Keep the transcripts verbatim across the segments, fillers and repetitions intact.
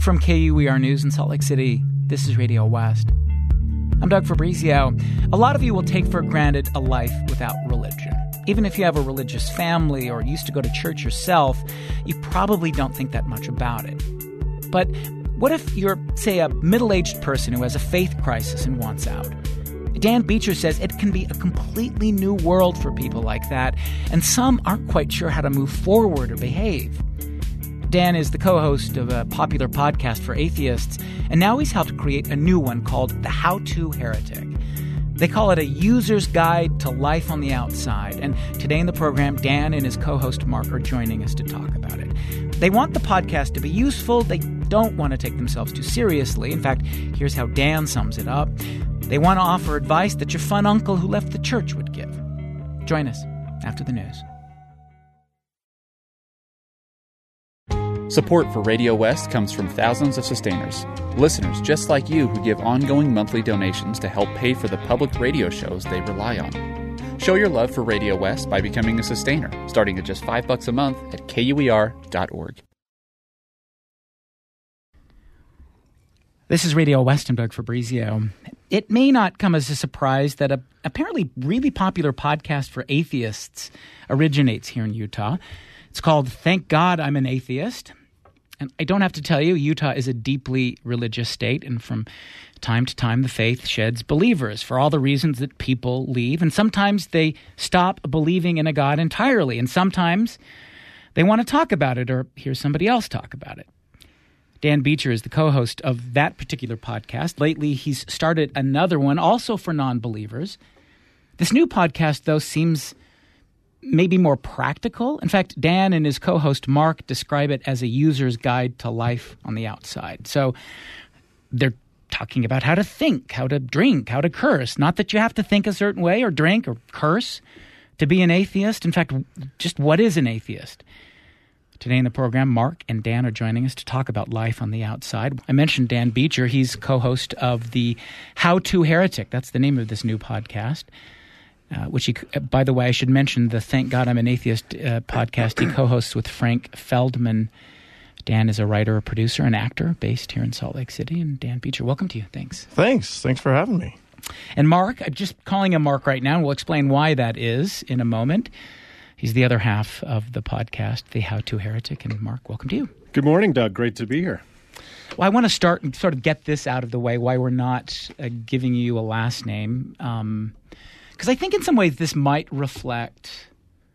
From K U E R News in Salt Lake City, this is Radio West. I'm Doug Fabrizio. A lot of you will take for granted a life without religion. Even if you have a religious family or used to go to church yourself, you probably don't think that much about it. But what if you're, say, a middle-aged person who has a faith crisis and wants out? Dan Beecher says it can be a completely new world for people like that, and some aren't quite sure how to move forward or behave. Dan is the co-host of a popular podcast for atheists, and now he's helped create a new one called The How-To Heretic. They call it a user's guide to life on the outside, and today in the program, Dan and his co-host Mark are joining us to talk about it. They want the podcast to be useful. They don't want to take themselves too seriously. In fact, here's how Dan sums it up. They want to offer advice that your fun uncle who left the church would give. Join us after the news. Support for Radio West comes from thousands of sustainers, listeners just like you who give ongoing monthly donations to help pay for the public radio shows they rely on. Show your love for Radio West by becoming a sustainer, starting at just five bucks a month at K U E R dot org. This is Radio West. I'm Doug Fabrizio. It may not come as a surprise that a apparently really popular podcast for atheists originates here in Utah. It's called Thank God I'm an Atheist. And I don't have to tell you, Utah is a deeply religious state, and from time to time the faith sheds believers for all the reasons that people leave. And sometimes they stop believing in a God entirely, and sometimes they want to talk about it or hear somebody else talk about it. Dan Beecher is the co-host of that particular podcast. Lately, he's started another one, also for non-believers. This new podcast, though, seems maybe more practical. In fact, Dan and his co-host Mark describe it as a user's guide to life on the outside. So they're talking about how to think, how to drink, how to curse. Not that you have to think a certain way or drink or curse to be an atheist. In fact, just what is an atheist? Today in the program, Mark and Dan are joining us to talk about life on the outside. I mentioned Dan Beecher. He's co-host of the How-To Heretic. That's the name of this new podcast, uh, which he, by the way, I should mention the Thank God I'm an Atheist uh, podcast he co-hosts with Frank Feldman. Dan is a writer, a producer, an actor based here in Salt Lake City. And Dan Beecher, welcome to you. Thanks. Thanks. Thanks for having me. And Mark, I'm just calling him Mark right now, and we'll explain why that is in a moment. He's the other half of the podcast, The How-To Heretic. And Mark, welcome to you. Good morning, Doug. Great to be here. Well, I want to start and sort of get this out of the way, why we're not uh, giving you a last name. Um, because I think in some ways this might reflect,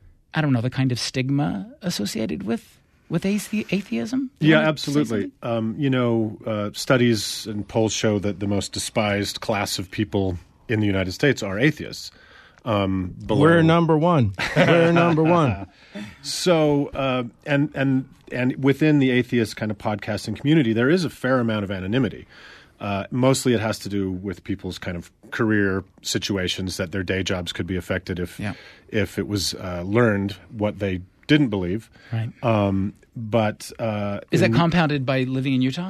I don't know, the kind of stigma associated with, with athe- atheism. You yeah, absolutely. Um, you know, uh, studies and polls show that the most despised class of people in the United States are atheists. Um, below. We're number one. We're number one. So, uh, and and and within the atheist kind of podcasting community, there is a fair amount of anonymity. Uh, mostly, it has to do with people's kind of career situations, that their day jobs could be affected if yeah. if it was uh, learned what they didn't believe. Right. Um, but uh, is that in, compounded by living in Utah?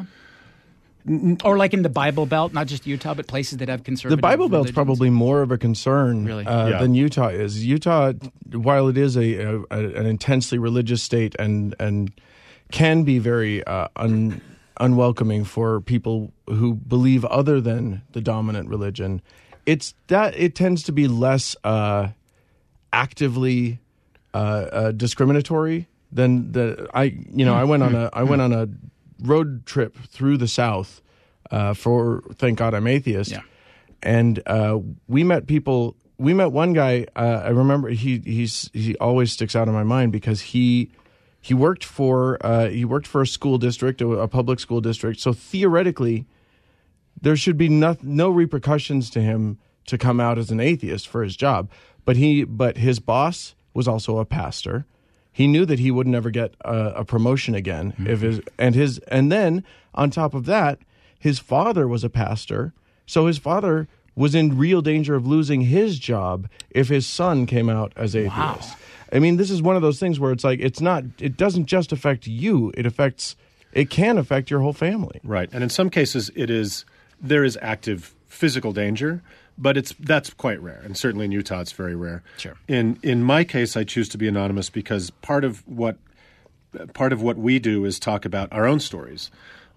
Or like in the Bible Belt, not just Utah, but places that have conservative The Bible Belt's religions? probably more of a concern Really? uh, Yeah. than Utah is. Utah, while it is a, a, a an intensely religious state and and can be very uh, un, unwelcoming for people who believe other than the dominant religion, it's that it tends to be less uh, actively uh, uh, discriminatory than the I you know I went on a I went on a road trip through the South uh, for Thank God I'm Atheist. Yeah. And uh, we met people. We met one guy. Uh, I remember he he's he always sticks out in my mind because he he worked for uh, he worked for a school district, a, a public school district. So theoretically, there should be no, no repercussions to him to come out as an atheist for his job. But he but his boss was also a pastor. He knew that he would never get a, a promotion again mm-hmm. if his and his and then on top of that, his father was a pastor. So his father was in real danger of losing his job if his son came out as atheist. Wow. I mean, this is one of those things where it's like it's not. It doesn't just affect you. It affects. It can affect your whole family. Right, and in some cases, it is there is active physical danger. But it's that's quite rare, and certainly in Utah, it's very rare. Sure. In in my case, I choose to be anonymous because part of what part of what we do is talk about our own stories.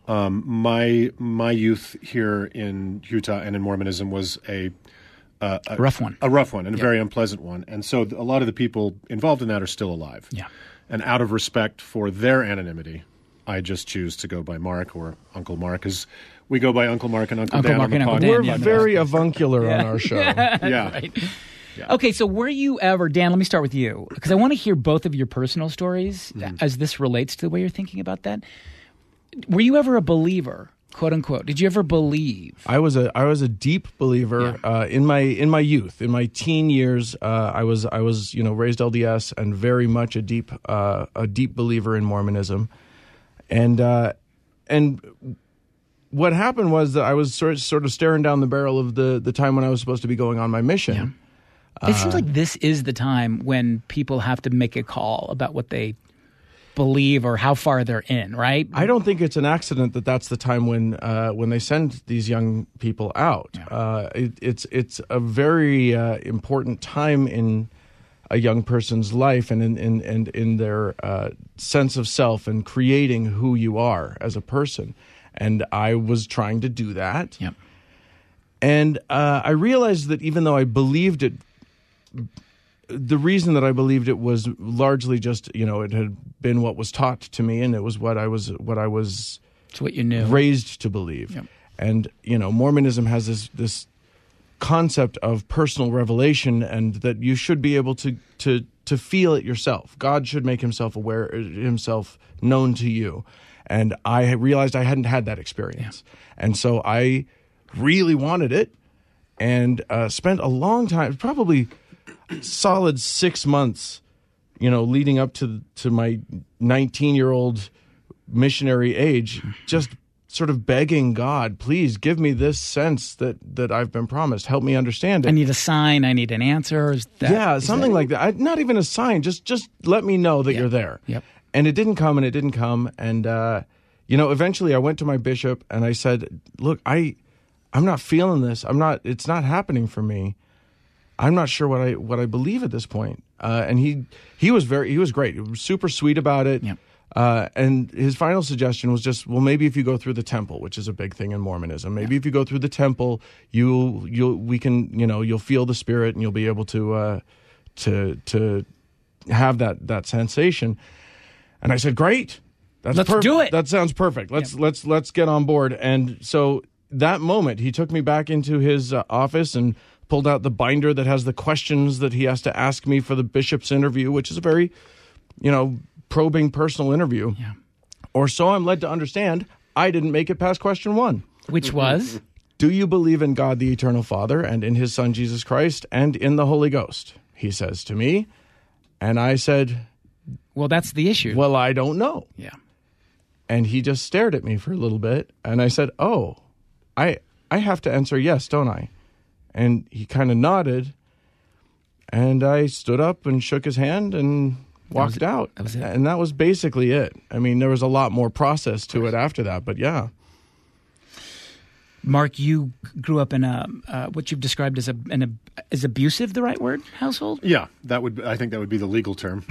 Um, my my youth here in Utah and in Mormonism was a uh, a rough one, a rough one, and yeah. a very unpleasant one. And so a lot of the people involved in that are still alive. Yeah. And out of respect for their anonymity, I just choose to go by Mark or Uncle Mark, as we go by Uncle Mark and Uncle, Uncle Dan Mark on the and Uncle podcast. Dan, We're yeah, very avuncular Yeah. on our show. Yeah. Right. Yeah. Okay, so were you ever, Dan, let me start with you, because I want to hear both of your personal stories Mm-hmm. as this relates to the way you're thinking about that. Were you ever a believer, quote unquote? Did you ever believe? I was a I was a deep believer Yeah. uh, in my in my youth, in my teen years. Uh, I was I was you know raised L D S and very much a deep uh, a deep believer in Mormonism, and uh, and what happened was that I was sort of, sort of staring down the barrel of the the time when I was supposed to be going on my mission. It seems like this is the time when people have to make a call about what they believe or how far they're in, right? I don't think it's an accident that that's the time when uh, when they send these young people out. Yeah. Uh, it, it's it's a very uh, important time in a young person's life and in in, and in their uh, sense of self and creating who you are as a person. And I was trying to do that. Yep. And uh, I realized that even though I believed it, the reason that I believed it was largely just, you know, it had been what was taught to me, and it was what I was what I was It's what you knew. raised to believe. Yep. And, you know, Mormonism has this this concept of personal revelation, and that you should be able to to to feel it yourself. God should make himself aware, himself known to you. And I realized I hadn't had that experience. And so I really wanted it, and uh, spent a long time, probably solid six months, you know, leading up to to my nineteen-year-old missionary age, just sort of begging God, please give me this sense that that I've been promised. Help me understand it. I need a sign. I need an answer. Is that, yeah, is something that- like that. I, not even a sign. Just just let me know that Yeah. you're there. Yep. And it didn't come, and it didn't come, and uh, you know, eventually I went to my bishop and I said, "Look, I, I'm not feeling this. I'm not. It's not happening for me. I'm not sure what I what I believe at this point." Uh, and he he was very he was great. He was super sweet about it. Yep. Uh, and his final suggestion was just, well, maybe if you go through the temple, which is a big thing in Mormonism, maybe if you go through the temple, you you'll we can you know you'll feel the Spirit and you'll be able to uh, to to have that that sensation. And I said, great, that's Let's perfect. do it. That sounds perfect. Let's let's let's get on board. And so that moment, he took me back into his uh, office and pulled out the binder that has the questions that he has to ask me for the bishop's interview, which is a very, you know, probing personal interview. Yeah. Or so I'm led to understand. I didn't make it past question one. Which was? Do you believe in God the Eternal Father and in his Son Jesus Christ and in the Holy Ghost? He says to me. And I said, Well, that's the issue. well, I don't know. Yeah. And he just stared at me for a little bit. And I said, oh, I I have to answer yes, don't I? And he kind of nodded. And I stood up and shook his hand and walked it. out. That was it. And that was basically it. I mean, there was a lot more process to it after that. But yeah. Mark, you grew up in a uh, what you've described as a an is abusive the right word household? Yeah, that would. I think that would be the legal term.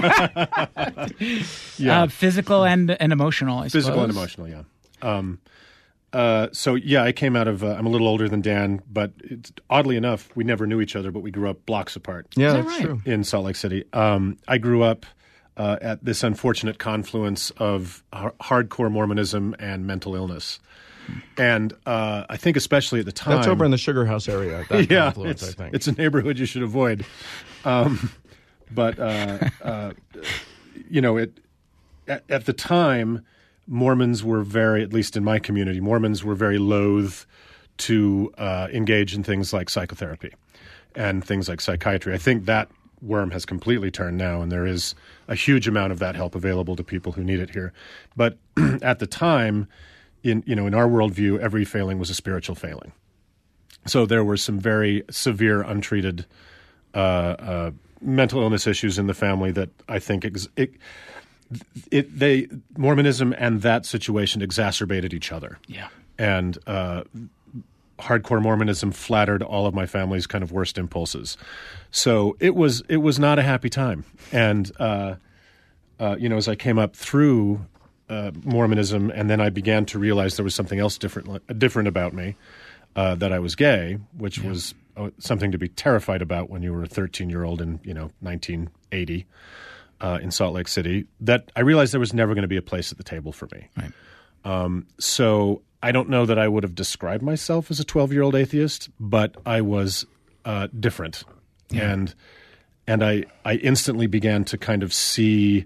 Uh, physical and and emotional. I Physical and suppose. emotional, yeah. Um, uh, so yeah, I came out of. Uh, I'm a little older than Dan, but it's, oddly enough, we never knew each other, but we grew up blocks apart. Yeah, that that's right? true. In Salt Lake City. Um, I grew up uh, at this unfortunate confluence of har- hardcore Mormonism and mental illness, and uh, I think especially at the time That's over in the Sugar House area. That yeah, confluence, it's, I think. it's a neighborhood you should avoid. Um, but uh, uh, you know, it at, at the time, Mormons were very, at least in my community, Mormons were very loath to uh, engage in things like psychotherapy and things like psychiatry. I think that worm has completely turned now, and there is a huge amount of that help available to people who need it here. But at the time, in you know, in our worldview, every failing was a spiritual failing. So there were some very severe, untreated uh, uh, mental illness issues in the family that I think ex- it, it they Mormonism and that situation exacerbated each other. Yeah. And uh, hardcore Mormonism flattered all of my family's kind of worst impulses. So it was it was not a happy time. And uh, uh, you know, as I came up through uh, Mormonism, and then I began to realize there was something else different different about me, uh, that I was gay, which yeah. was uh, something to be terrified about when you were a thirteen-year-old in you know nineteen eighty uh, in Salt Lake City. That I realized there was never going to be a place at the table for me. Right. Um, so I don't know that I would have described myself as a twelve-year-old atheist, but I was uh, different, yeah. and and I I instantly began to kind of see.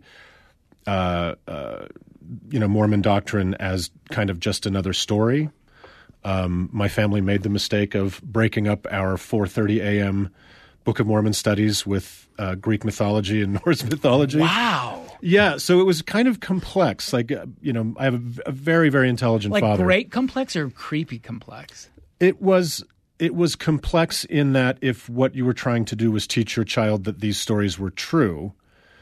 Uh, uh, you know, Mormon doctrine as kind of just another story. Um, my family made the mistake of breaking up our four thirty a.m. Book of Mormon studies with uh, Greek mythology and Norse mythology. Wow. Yeah, so it was kind of complex. Like, uh, you know, I have a, a very, very intelligent like father. Like great complex or creepy complex? It was... It was complex in that if what you were trying to do was teach your child that these stories were true,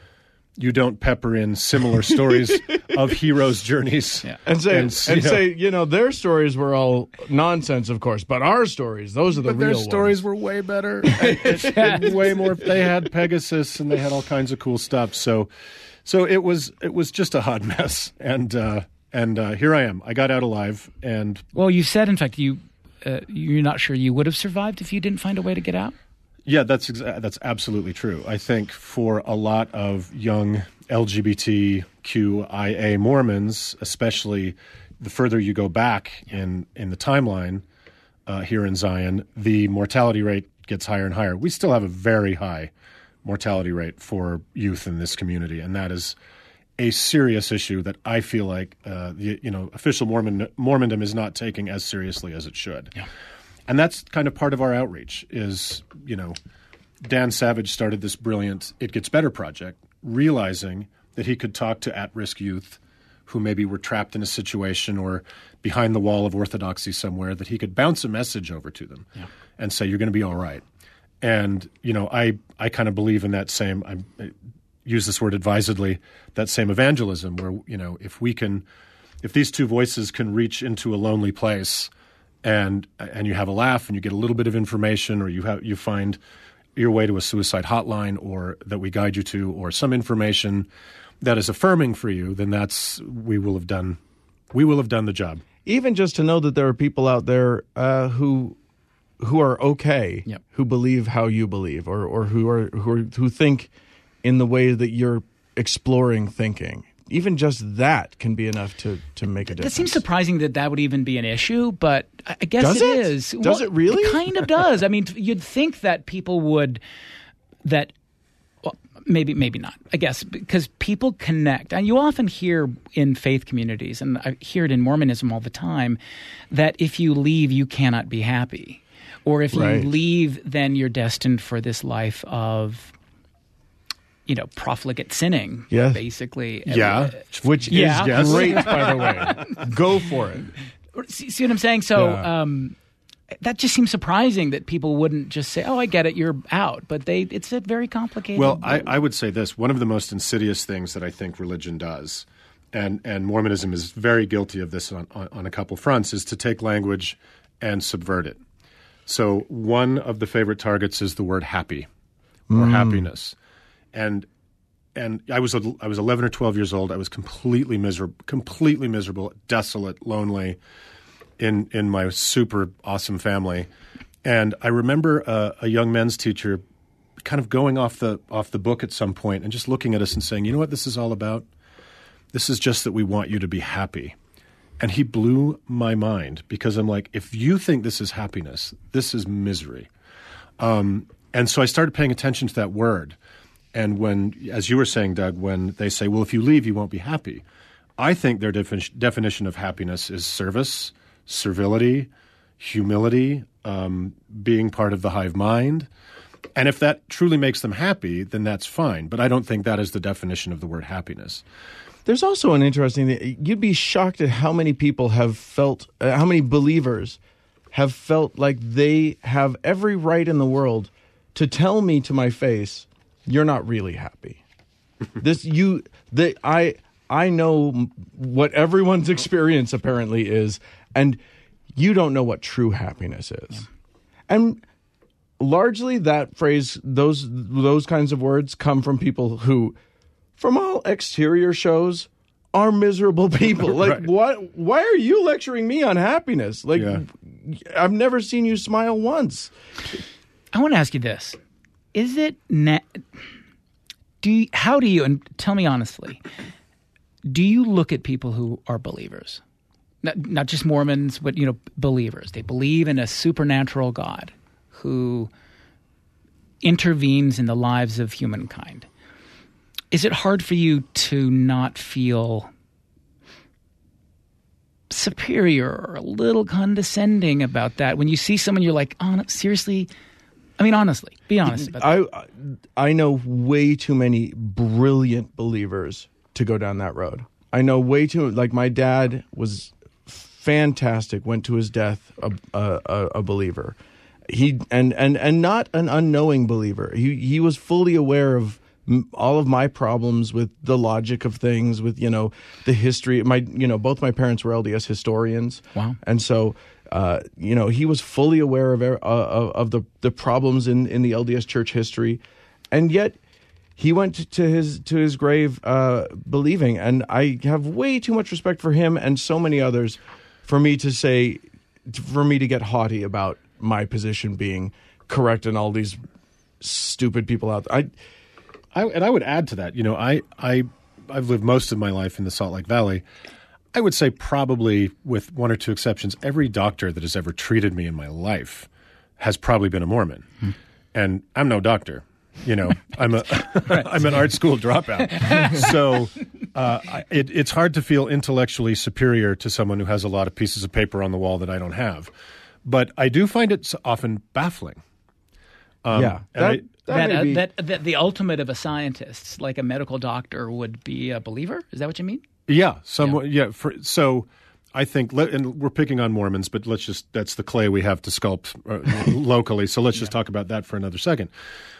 you don't pepper in similar stories of heroes' journeys. Yeah. And say, and, and know, say, you know, their stories were all nonsense, of course, but our stories, those are the but real their ones. stories were way better. and, and way more. They had Pegasus and they had all kinds of cool stuff. So so it was it was just a hot mess. And uh, and uh, here I am. I got out alive. And well, you said, in fact, you uh, you're not sure you would have survived if you didn't find a way to get out? Yeah, that's exa- that's absolutely true. I think for a lot of young L G B T Q I A Mormons, especially the further you go back in, in the timeline uh, here in Zion, the mortality rate gets higher and higher. We still have a very high mortality rate for youth in this community, and that is a serious issue that I feel like uh, the you know official Mormon Mormondom is not taking as seriously as it should. Yeah. And that's kind of part of our outreach is, you know, Dan Savage started this brilliant It Gets Better project, realizing that he could talk to at-risk youth who maybe were trapped in a situation or behind the wall of orthodoxy somewhere, that he could bounce a message over to them yeah. and say, you're going to be all right. And, you know, I, I kind of believe in that same, I, I use this word advisedly, that same evangelism where, you know, if we can, if these two voices can reach into a lonely place and and you have a laugh and you get a little bit of information, or you have you find your way to a suicide hotline or that we guide you to, or some information that is affirming for you, then that's we will have done we will have done the job. Even just to know that there are people out there uh, who who are okay, yep. who believe how you believe, or or who are who are, who think in the way that you're exploring thinking. Even just that can be enough to, to make a difference. That seems surprising that that would even be an issue, but I guess does it, it is. Does well, it really? It kind of does. I mean, you'd think that people would, that, well, maybe maybe not, I guess, because people connect. And you often hear in faith communities, and I hear it in Mormonism all the time, that if you leave, you cannot be happy. Or if right. you leave, then you're destined for this life of, you know, profligate sinning, yes. basically. Yeah. Which yeah. is yes. great, by the way. Go for it. See, see what I'm saying? So yeah. um, that just seems surprising that people wouldn't just say, oh, I get it, you're out. But they it's a very complicated... Well, I, I would say this. One of the most insidious things that I think religion does, and, and Mormonism is very guilty of this on, on, on a couple fronts, is to take language and subvert it. So one of the favorite targets is the word happy or mm. happiness. And and I was I was eleven or twelve years old. I was completely miserable, completely miserable, desolate, lonely, in in my super awesome family. And I remember uh, a young men's teacher, kind of going off the off the book at some point and just looking at us and saying, "You know what this is all about? This is just that we want you to be happy." And he blew my mind because I'm like, if you think this is happiness, this is misery. Um, and so I started paying attention to that word. And when, as you were saying, Doug, when they say, well, if you leave, you won't be happy, I think their defi- definition of happiness is service, servility, humility, um, being part of the hive mind. And if that truly makes them happy, then that's fine. But I don't think that is the definition of the word happiness. There's also an interesting thing. You'd be shocked at how many people have felt, uh, how many believers have felt like they have every right in the world to tell me to my face, you're not really happy. This you the I I know what everyone's experience apparently is, and you don't know what true happiness is. Yeah. And largely that phrase, those those kinds of words come from people who, from all exterior shows, are miserable people. Like, Right. what? Why are you lecturing me on happiness? Like, Yeah. I've never seen you smile once. I want to ask you this: Is it na- do you, how do you and tell me honestly? Do you look at people who are believers, not, not just Mormons, but you know, believers? They believe in a supernatural God who intervenes in the lives of humankind. Is it hard for you to not feel superior or a little condescending about that when you see someone you're like, oh, no, seriously? I mean, honestly, be honest about that. I I know way too many brilliant believers to go down that road. I know way too, like my dad was fantastic, went to his death a, a, a believer. He and, and, and not an unknowing believer. He he was fully aware of all of my problems with the logic of things, with, you know, the history. My, you know, both my parents were L D S historians. Wow. And so, uh, you know, he was fully aware of, uh, of, of the, the problems in, in the L D S church history. And yet he went to his, to his grave, uh, believing. And I have way too much respect for him and so many others for me to say, for me to get haughty about my position being correct and all these stupid people out there. I, I, and I would add to that, you know, I, I, I've lived most of my life in the Salt Lake Valley. I would say probably, with one or two exceptions, every doctor that has ever treated me in my life has probably been a Mormon. Hmm. And I'm no doctor. You know, I'm a I'm an art school dropout. So uh, I, it, it's hard to feel intellectually superior to someone who has a lot of pieces of paper on the wall that I don't have. But I do find it often baffling. Um, yeah. and That, I, that, that, may uh, be- that, that the ultimate of a scientist, like a medical doctor, would be a believer? Is that what you mean? Yeah, somewhat. Yeah. For, so, I think, let, and we're picking on Mormons, but let's just—that's the clay we have to sculpt uh, locally. So let's just yeah. talk about that for another second.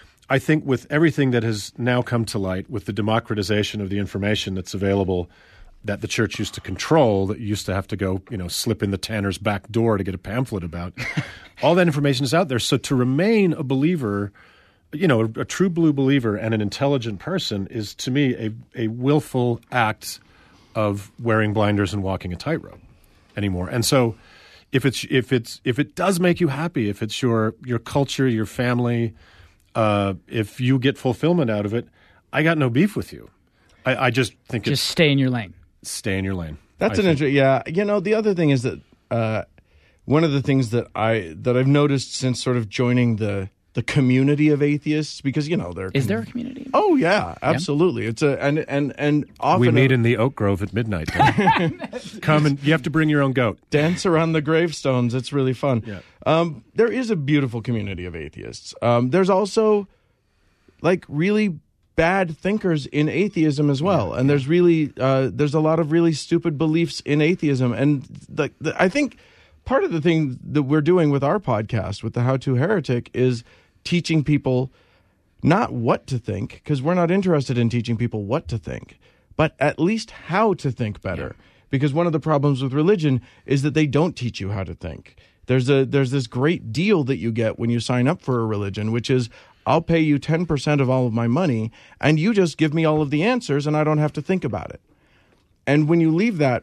I think with everything that has now come to light, with the democratization of the information that's available, that the church used to control, that you used to have to go, you know, slip in the tanner's back door to get a pamphlet about, all that information is out there. So to remain a believer, you know, a, a true blue believer and an intelligent person is, to me, a, a willful act of wearing blinders and walking a tightrope anymore. And so if it's if it's if it does make you happy, if it's your your culture, your family, uh, if you get fulfillment out of it, I got no beef with you. I, I just think just it's stay in your lane. Stay in your lane. That's I an interesting. Yeah, you know, the other thing is that uh, one of the things that I that I've noticed since sort of joining the the community of atheists, because you know there is there a community? Oh yeah, absolutely. Yeah. It's a and and and often we meet a, in the Oak Grove at midnight. Come and you have to bring your own goat. Dance around the gravestones. It's really fun. Yeah. Um, there is a beautiful community of atheists. Um, there's also like really bad thinkers in atheism as well, yeah, and yeah. there's really uh, there's a lot of really stupid beliefs in atheism, and the, the, I think part of the thing that we're doing with our podcast, with the How to Heretic, is teaching people not what to think, because we're not interested in teaching people what to think, but at least how to think better. Yeah. Because one of the problems with religion is that they don't teach you how to think. There's a there's this great deal that you get when you sign up for a religion, which is I'll pay you ten percent of all of my money, and you just give me all of the answers, and I don't have to think about it. And when you leave that,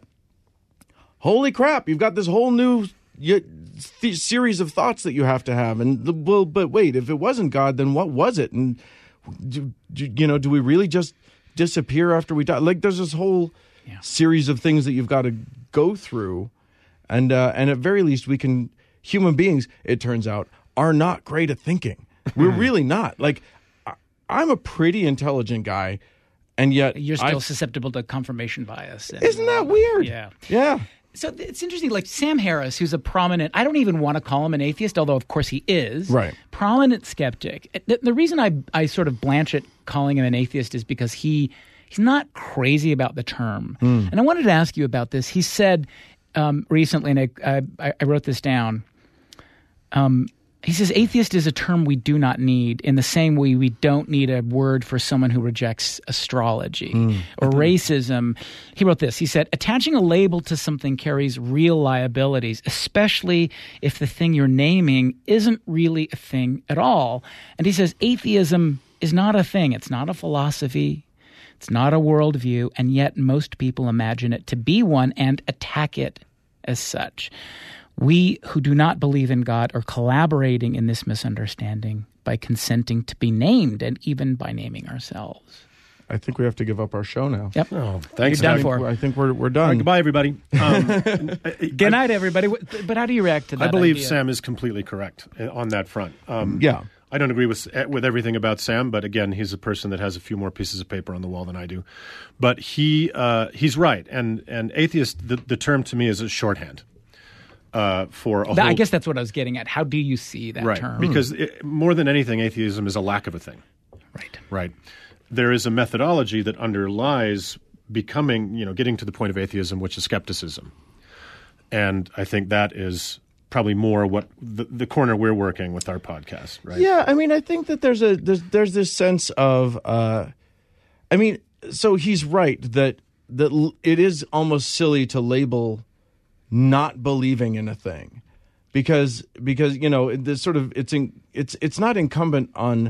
holy crap, you've got this whole new th- series of thoughts that you have to have. And, the, well, but wait, if it wasn't God, then what was it? And, do, do, you know, do we really just disappear after we die? Like, there's this whole yeah. series of things that you've got to go through. And, uh, and at very least, we can, human beings, it turns out, are not great at thinking. We're really not. Like, I'm a pretty intelligent guy, and yet you're still I've, susceptible to confirmation bias. And, isn't that weird? Yeah. Yeah. So it's interesting, like Sam Harris, who's a prominent, I don't even want to call him an atheist, although of course he is. Right. Prominent skeptic. The, the reason I, I sort of blanch at calling him an atheist is because he he's not crazy about the term. Mm. And I wanted to ask you about this. He said um, recently, and I, I, I wrote this down, um, he says, atheist is a term we do not need in the same way we don't need a word for someone who rejects astrology mm. or racism. He wrote this. He said, attaching a label to something carries real liabilities, especially if the thing you're naming isn't really a thing at all. And he says, atheism is not a thing. It's not a philosophy. It's not a worldview, and yet most people imagine it to be one and attack it as such. We who do not believe in God are collaborating in this misunderstanding by consenting to be named and even by naming ourselves. I think we have to give up our show now. Yep. Oh, thanks. You're done I for. I think we're we're done. All right, goodbye, everybody. Um, Good night, everybody. But how do you react to that I believe idea? Sam is completely correct on that front. Um, Yeah. I don't agree with with everything about Sam, but again, he's a person that has a few more pieces of paper on the wall than I do. But he uh, he's right, and and atheist. The, the term to me is a shorthand uh, for a That- whole. I guess that's what I was getting at. How do you see that right term? because it, more than anything, atheism is a lack of a thing. Right. Right. There is a methodology that underlies becoming, you know, getting to the point of atheism, which is skepticism. And I think that is probably more what the, the corner we're working with our podcast, right? Yeah, I mean, I think that there's a there's, there's this sense of, uh, I mean, so he's right that that l- it is almost silly to label not believing in a thing, because because you know this sort of it's in, it's it's not incumbent on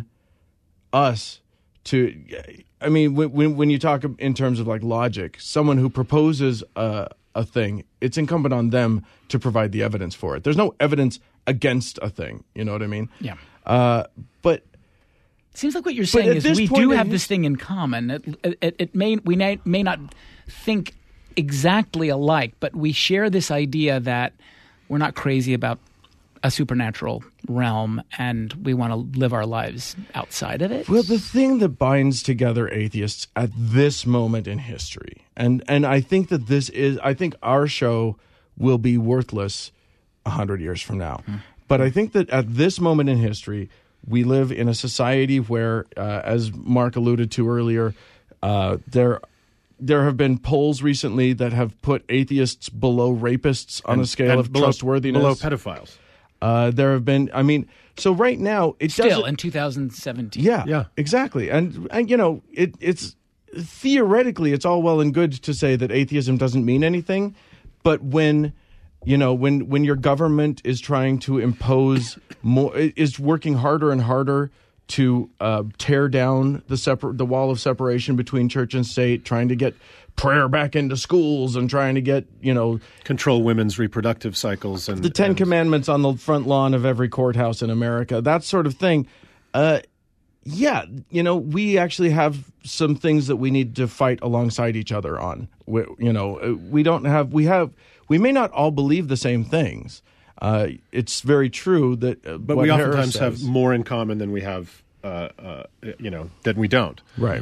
us to. I mean, when when when you talk in terms of like logic, someone who proposes a a thing, it's incumbent on them to provide the evidence for it. There's no evidence against a thing. You know what I mean? Yeah. Uh, but Seems like what you're saying at is this we point do in have his- this thing in common. It, it, it may we may, may not think exactly alike, but we share this idea that we're not crazy about a supernatural realm, and we want to live our lives outside of it. Well, the thing that binds together atheists at this moment in history, and and I think that this is, I think our show will be worthless a hundred years from now. Hmm. But I think that at this moment in history, we live in a society where, uh, as Mark alluded to earlier, uh, there there have been polls recently that have put atheists below rapists on And- a scale and of below, trustworthiness. below pedophiles. Uh, there have been, I mean, so right now it Still doesn't. in two thousand seventeen. Yeah, Yeah. exactly. And, and you know, it, it's theoretically, it's all well and good to say that atheism doesn't mean anything, but when, you know, when when your government is trying to impose more, is working harder and harder to uh, tear down the separ- the wall of separation between church and state, trying to get prayer back into schools and trying to get, you know, Control women's reproductive cycles and the Ten and- Commandments on the front lawn of every courthouse in America, that sort of thing. Uh, yeah, you know, we actually have some things that we need to fight alongside each other on. We, you know, uh, we don't have, we have, we may not all believe the same things. Uh, it's very true that, uh, But what we Harris oftentimes have says- more in common than we have, uh, uh, you know, than we don't. right.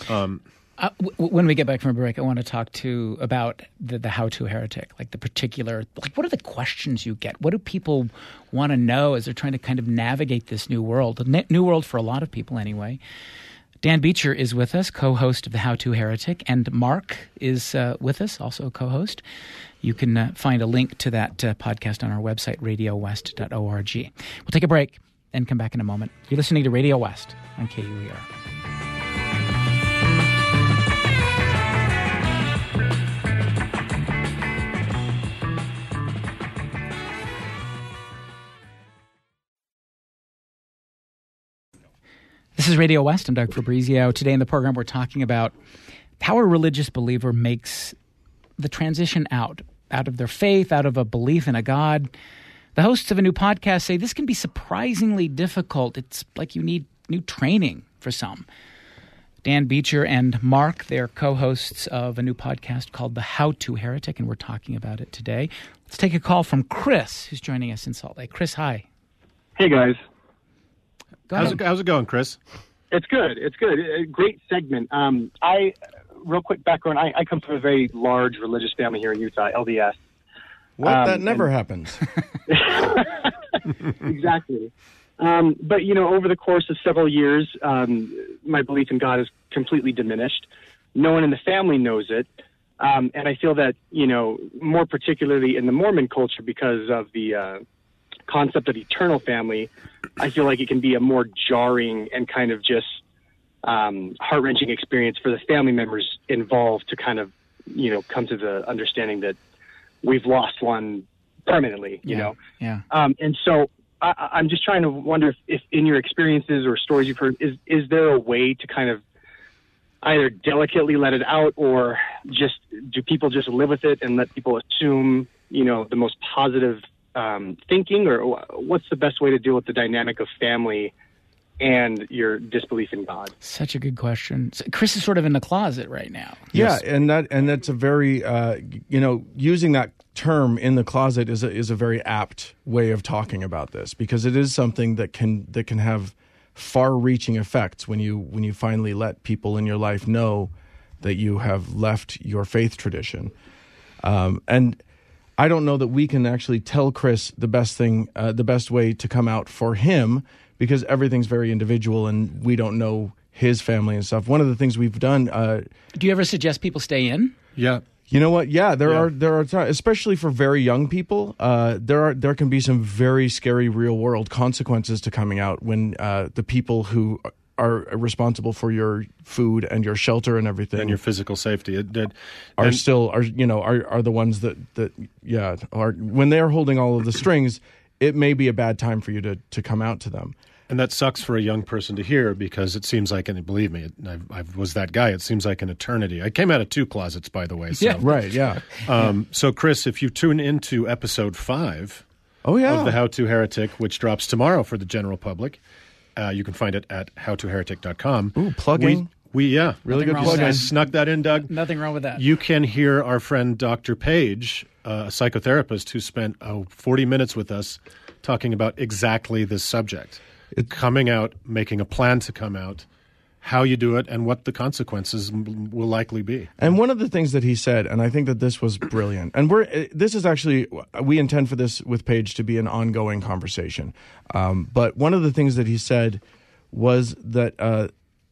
Uh, w- when we get back from a break, I want to talk to about the, the how-to heretic, like the particular, like what are the questions you get? What do people want to know as they're trying to kind of navigate this new world, a ne- new world for a lot of people anyway. Dan Beecher is with us, co-host of the How to Heretic, and Mark is uh, with us, also a co-host. You can uh, find a link to that uh, podcast on our website, radio west dot org. We'll take a break and come back in a moment. You're listening to Radio West on K U E R. This is Radio West. I'm Doug Fabrizio. Today in the program, we're talking about how a religious believer makes the transition out, out of their faith, out of a belief in a God. The hosts of a new podcast say this can be surprisingly difficult. It's like you need new training for some. Dan Beecher and Mark, they're co-hosts of a new podcast called The How to Heretic, and we're talking about it today. Let's take a call from Chris, who's joining us in Salt Lake. Chris, hi. Hey, guys. Go How's ahead. it, how's it going, Chris? It's good. It's good. A great segment. Um, I, real quick background, I, I come from a very large religious family here in Utah, L D S. What? Um, that never and- happens. Exactly. Um, but, you know, over the course of several years, um, my belief in God has completely diminished. No one in the family knows it. Um, and I feel that, you know, more particularly in the Mormon culture, because of the uh, concept of eternal family, I feel like it can be a more jarring and kind of just um, heart-wrenching experience for the family members involved to kind of, you know, come to the understanding that we've lost one permanently, you Yeah, know. yeah. Um, and so I, I'm just trying to wonder if, if in your experiences or stories you've heard, is is there a way to kind of either delicately let it out, or just do people just live with it and let people assume, you know, the most positive um, thinking, or what's the best way to deal with the dynamic of family and your disbelief in God? Such a good question. So Chris is sort of in the closet right now. Yeah, and that and that's a very uh, you know, using that term in the closet is a, is a very apt way of talking about this, because it is something that can that can have far-reaching effects when you when you finally let people in your life know that you have left your faith tradition. Um, and I don't know that we can actually tell Chris the best thing, uh, the best way to come out for him, because everything's very individual and we don't know his family and stuff. One of the things we've done. Uh, Do you ever suggest people stay in? Yeah. You know what? Yeah, there Yeah. are there are times, especially for very young people. Uh, there are there can be some very scary real world consequences to coming out when uh, the people who are responsible for your food and your shelter and everything And your physical safety. It, it, are and- still are you know are are the ones that that yeah are when they're holding all of the strings. It may be a bad time for you to to come out to them. And that sucks for a young person to hear, because it seems like, and believe me, I, I was that guy, it seems like an eternity. I came out of two closets, by the way. So. Yeah. Right? Yeah. Um, so, Chris, if you tune into episode five Oh yeah. of The How to Heretic, which drops tomorrow for the general public, uh, you can find it at how to heretic dot com. Ooh, plugging. We, we yeah. Really Nothing good wrong with plug. I that. snuck that in, Doug. Nothing wrong with that. You can hear our friend Doctor Page, uh, a psychotherapist who spent oh, forty minutes with us talking about exactly this subject. It, coming out, making a plan to come out, how you do it, and what the consequences m- will likely be. And one of the things that he said, and I think that this was brilliant, and we're uh, this is actually, we intend for this with Paige to be an ongoing conversation. Um, but one of the things that he said was that uh,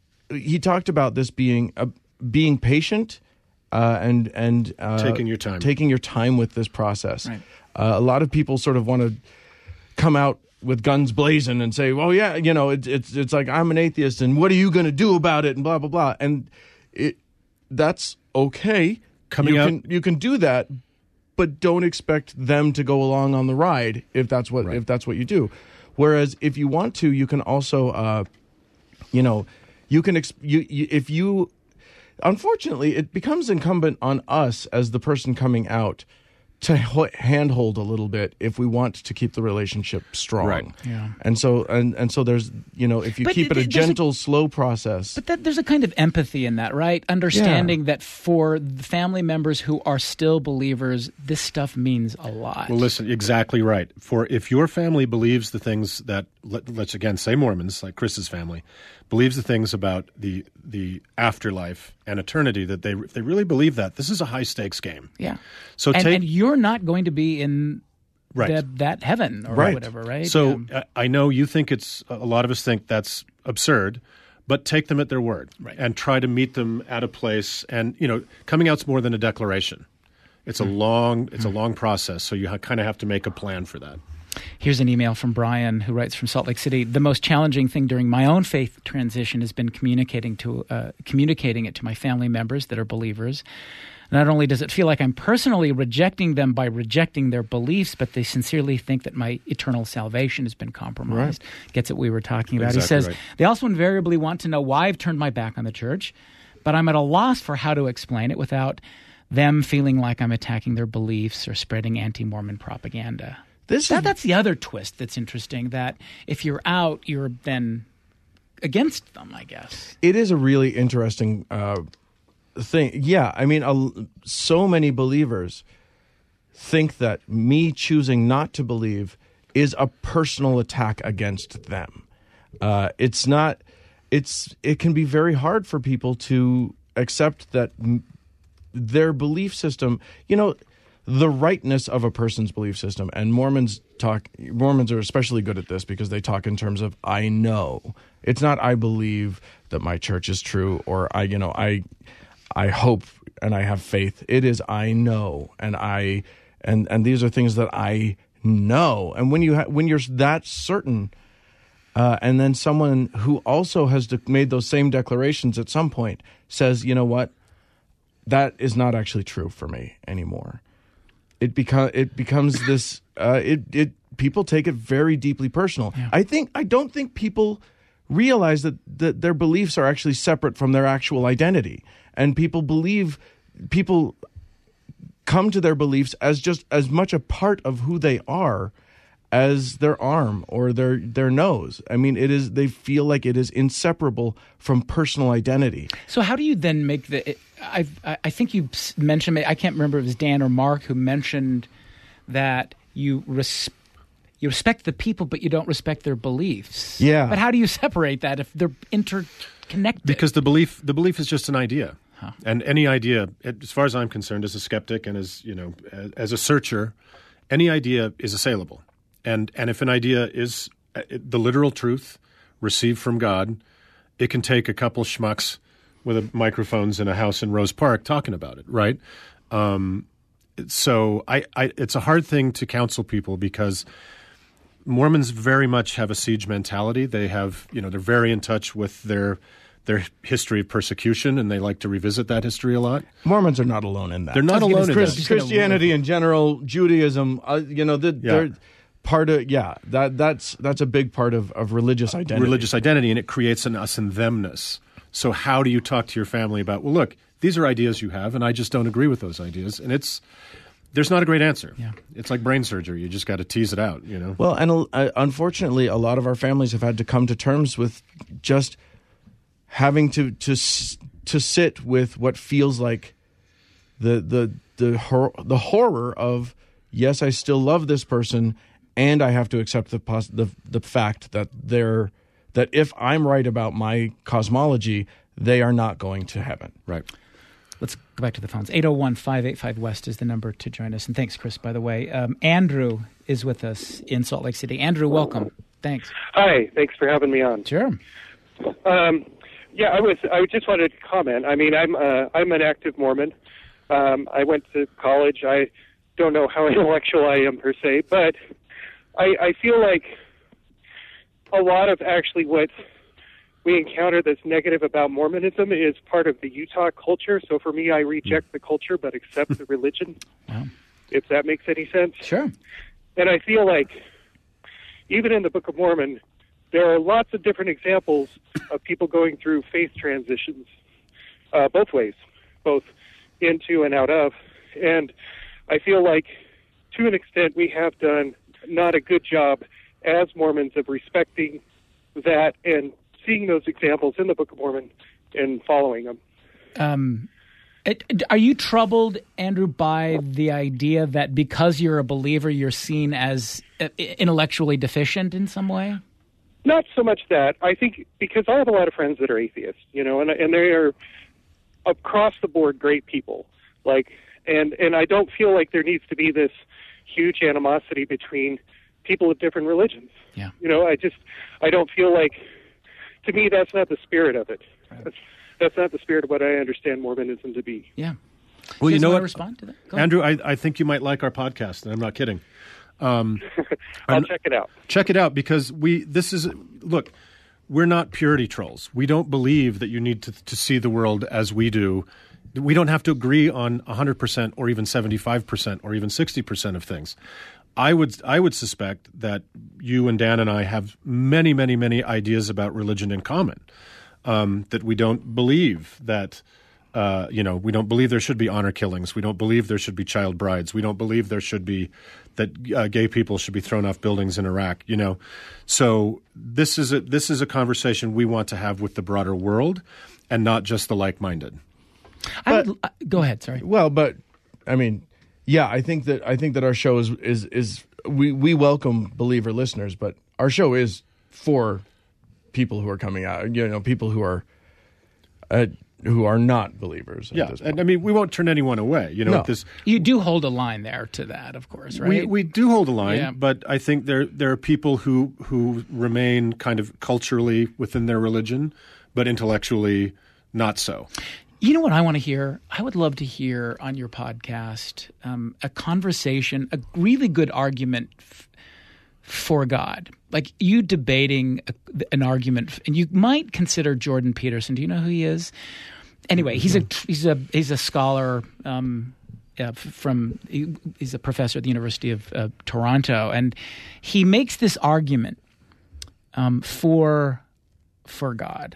he talked about this being uh, being patient uh, and and uh, Taking your time. taking your time with this process. Right. Uh, a lot of people sort of want to come out with guns blazing and say, well, yeah, you know, it's it's it's like, I'm an atheist and what are you going to do about it and blah, blah, blah. And it that's okay. Coming you out- can you can do that, but don't expect them to go along on the ride if that's what Right. if that's what you do. Whereas if you want to, you can also, uh, you know, you can exp- you, you if you. Unfortunately, it becomes incumbent on us as the person coming out to ho- handhold a little bit if we want to keep the relationship strong. Right. Yeah. And so and and so there's, you know, if you But keep it th- a there's a- gentle, slow process. But that, there's a kind of empathy in that, right? Understanding that for the family members who are still believers, this stuff means a lot. Well, listen, exactly right. For if your family believes the things that, let, let's again say Mormons, like Chris's family, believes the things about the the afterlife and eternity, that they if they really believe that, this is a high stakes game. yeah. So and, take and you're not going to be in Right. that, that heaven or Right. whatever, right? So Um, uh, I know you think it's a lot of us think that's absurd, but take them at their word Right. and try to meet them at a place. And you know, coming out's more than a declaration. It's a long it's a long process. So you ha- kind of have to make a plan for that. Here's an email from Brian, who writes from Salt Lake City. The most challenging thing during my own faith transition has been communicating to uh, communicating it to my family members that are believers. Not only does it feel like I'm personally rejecting them by rejecting their beliefs, but they sincerely think that my eternal salvation has been compromised. Gets what we were talking about. Exactly he says, right. they also invariably want to know why I've turned my back on the church, but I'm at a loss for how to explain it without them feeling like I'm attacking their beliefs or spreading anti-Mormon propaganda. This That, is that's the other twist that's interesting, that if you're out, you're then against them, I guess. it is a really interesting uh, thing. Yeah, I mean, a, so many believers think that me choosing not to believe is a personal attack against them. Uh, it's not. It's it can be very hard for people to accept that m- their belief system, you know, the rightness of a person's belief system. And Mormons talk. Mormons are especially good at this because they talk in terms of I know. It's not I believe that my church is true, or I, you know, I, I hope and I have faith. It is I know, and I, and and these are things that I know. And when you ha- when you're that certain. Uh, and then someone who also has de- made those same declarations at some point says, you know what, that is not actually true for me anymore. It becomes it becomes this. Uh, it it people take it very deeply personal. Yeah. I think I don't think people realize that, that their beliefs are actually separate from their actual identity. And people believe, people come to their beliefs as just as much a part of who they are as their arm or their their nose. I mean, it is. They feel like it is inseparable from personal identity. So how do you then make the? I I think you mentioned. I can't remember if it was Dan or Mark who mentioned that you res, you respect the people, but you don't respect their beliefs. Yeah. But how do you separate that if they're interconnected? Because the belief the belief is just an idea. Huh. And any idea, as far as I'm concerned, as a skeptic and as you know, as, as a searcher, any idea is assailable. And and if an idea is the literal truth received from God, it can take a couple schmucks with a, microphones in a house in Rose Park talking about it, right? Um, so I, I, it's a hard thing to counsel people because Mormons very much have a siege mentality. They have, you know, they're very in touch with their their history of persecution, and they like to revisit that history a lot. Mormons are not alone in that. They're not alone in Chris, that. Christianity in general, Judaism, uh, you know, the, Yeah. they're part of yeah. That that's that's a big part of, of religious identity. Religious identity, and it creates an us and themness. So how do you talk to your family about, well, look, these are ideas you have, and I just don't agree with those ideas, and it's there's not a great answer. Yeah. It's like brain surgery; you just got to tease it out, you know. Well, and uh, unfortunately, a lot of our families have had to come to terms with just having to to s- to sit with what feels like the the the hor- the horror of, yes, I still love this person, and I have to accept the pos- the the fact that they're that if I'm right about my cosmology, they are not going to heaven. Right. Let's go back to the phones. eight oh one, five eight five, West is the number to join us. And thanks, Chris, by the way. Um, Andrew is with us in Salt Lake City. Andrew, welcome. Thanks. Hi, thanks for having me on. Sure. Um, yeah, I was. I just wanted to comment. I mean, I'm uh, I'm an active Mormon. Um, I went to college. I don't know how intellectual I am per se, but I, I feel like a lot of actually what we encounter that's negative about Mormonism is part of the Utah culture. So for me, I reject the culture but accept the religion. Wow. If that makes any sense. Sure. And I feel like even in the Book of Mormon, there are lots of different examples of people going through faith transitions, uh, both ways, both into and out of. And I feel like, to an extent, we have done not a good job as Mormons of respecting that and seeing those examples in the Book of Mormon and following them. Um, it, are you troubled, Andrew, by the idea that because you're a believer, you're seen as uh, intellectually deficient in some way? Not so much that. I think because I have a lot of friends that are atheists, you know, and and they are across the board great people. Like, and and I don't feel like there needs to be this huge animosity between people of different religions. Yeah. You know, I just I don't feel like, to me, that's not the spirit of it. Right. That's, that's not the spirit of what I understand Mormonism to be. Yeah. Well, you guys know wanna what, respond to that? Go Andrew, I, I think you might like our podcast, and I'm not kidding. Um, I'll I'm- check it out. Check it out because we. This is look. We're not purity trolls. We don't believe that you need to to see the world as we do. We don't have to agree on one hundred percent or even seventy-five percent or even sixty percent of things. I would I would suspect that you and Dan and I have many, many, many ideas about religion in common. Um, that we don't believe that, uh, you know, we don't believe there should be honor killings. We don't believe there should be child brides. We don't believe there should be that uh, gay people should be thrown off buildings in Iraq. You know, so this is a this is a conversation we want to have with the broader world, and not just the like-minded. I would, uh, go ahead. Sorry. Well, but I mean, yeah, I think that I think that our show is is is we we welcome believer listeners, but our show is for people who are coming out, you know, people who are uh, who are not believers. At Yeah, this and point. I mean we won't turn anyone away. You know, No. with this You do hold a line there to that, of course, right? we we do hold a line, Yeah. but I think there there are people who who remain kind of culturally within their religion, but intellectually not so. You know what I want to hear? I would love to hear on your podcast um, a conversation, a really good argument f- for God. Like you debating a, an argument, and you might consider Jordan Peterson. Do you know who he is? Anyway, he's a he's a he's a scholar um, uh, from he, he's a professor at the University of uh, Toronto, and he makes this argument um, for for God.